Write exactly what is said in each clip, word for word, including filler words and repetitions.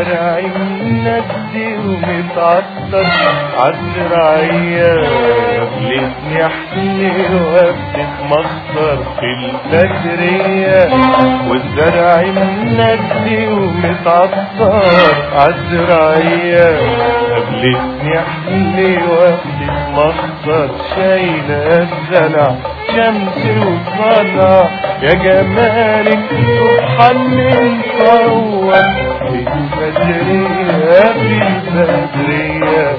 والزرع مندي ومتعطر عالزراعية قابلتني احلي وبتتمخطر في البدرية والزرع مندي ومتعطر عالزراعية قابلتني احلي وبتتمخطر شايلة الزرع شمس وطلع يا جمالك سبحان صور في البدرية في البدرية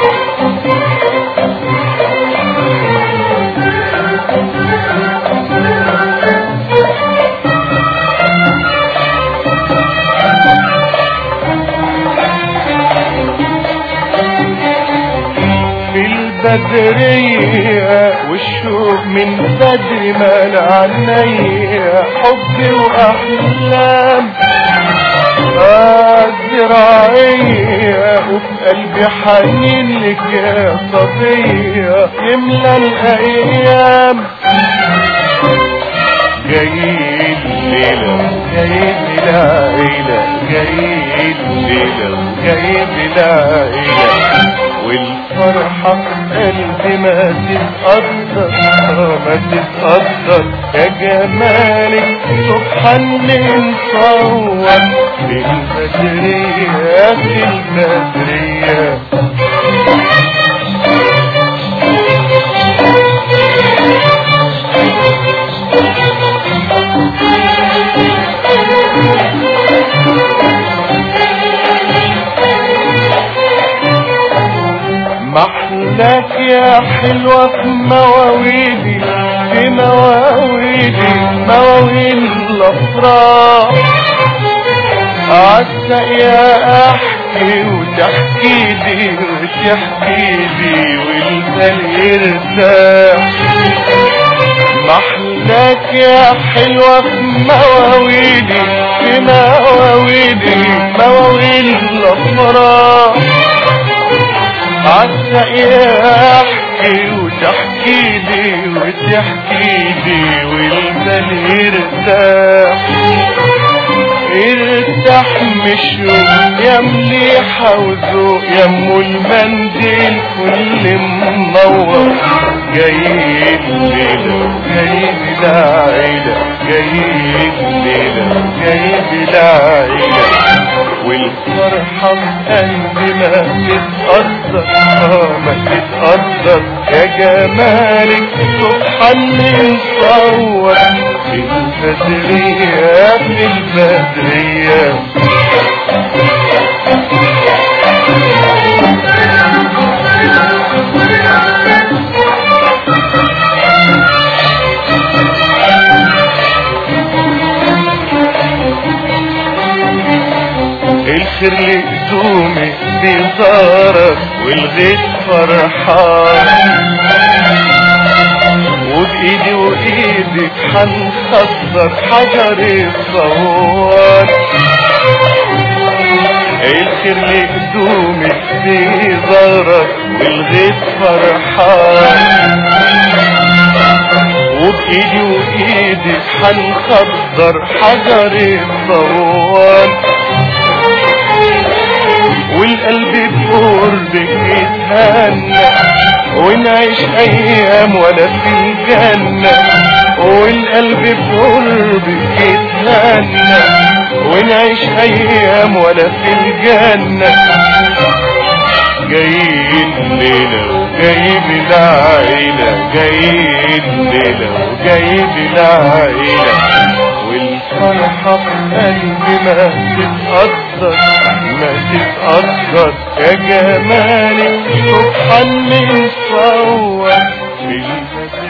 بدرية والشوق من بدري مال عينيا حب واحلام الزراعية وفي قلبي حنين لك يا صبية يملى الايام جاي الليلة جاي بالعيلة جاي الليلة جاي بالعيلة والفرحة قلبي ما تتقدر ما تتقدر يا جمالك سبحان نصور في البدرية في البدرية محلاك يا حلوة في مواويلي في مواويلي مواويل الافراح عالسق يا احكي وتحكي لي وتحكي لي والبال يرتاح محلاك يا حلوة في مواويلي في مواويلي مواويل الافراح عالسق يا احكي وتحكي لي وتحكي لي والبال يرتاح ارتاح مشوق يا مليحة وذوق يا ام المنديل كل منور جاي الليلة جاي بالعيلة جاي الليلة جاي بالعيلة والفرحة بقلبي ما تتقدر ما تتقدر يا جمالك سبحان نصور في البدرية في البدرية الخير لقدومي بيزارك والغيث فرحان وبايدي وايدك حنخسر حجر الصوان الخير لقدومي بيزارك والغيث فرحان وبايدي وايدك حنخسر حجر الصوان والقلب بقربك يتهنى ونعيش ايام ولا في الجنة والقلب بقربك يتهنى ونعيش ايام ولا في الجنة جاي الليلة وجاي بالعيلة جاي الليلة وجاي بالعيلة والفرحة في قلبي ما تتقدر ما تتقدر يا جمالك سبحان نصور في البدرية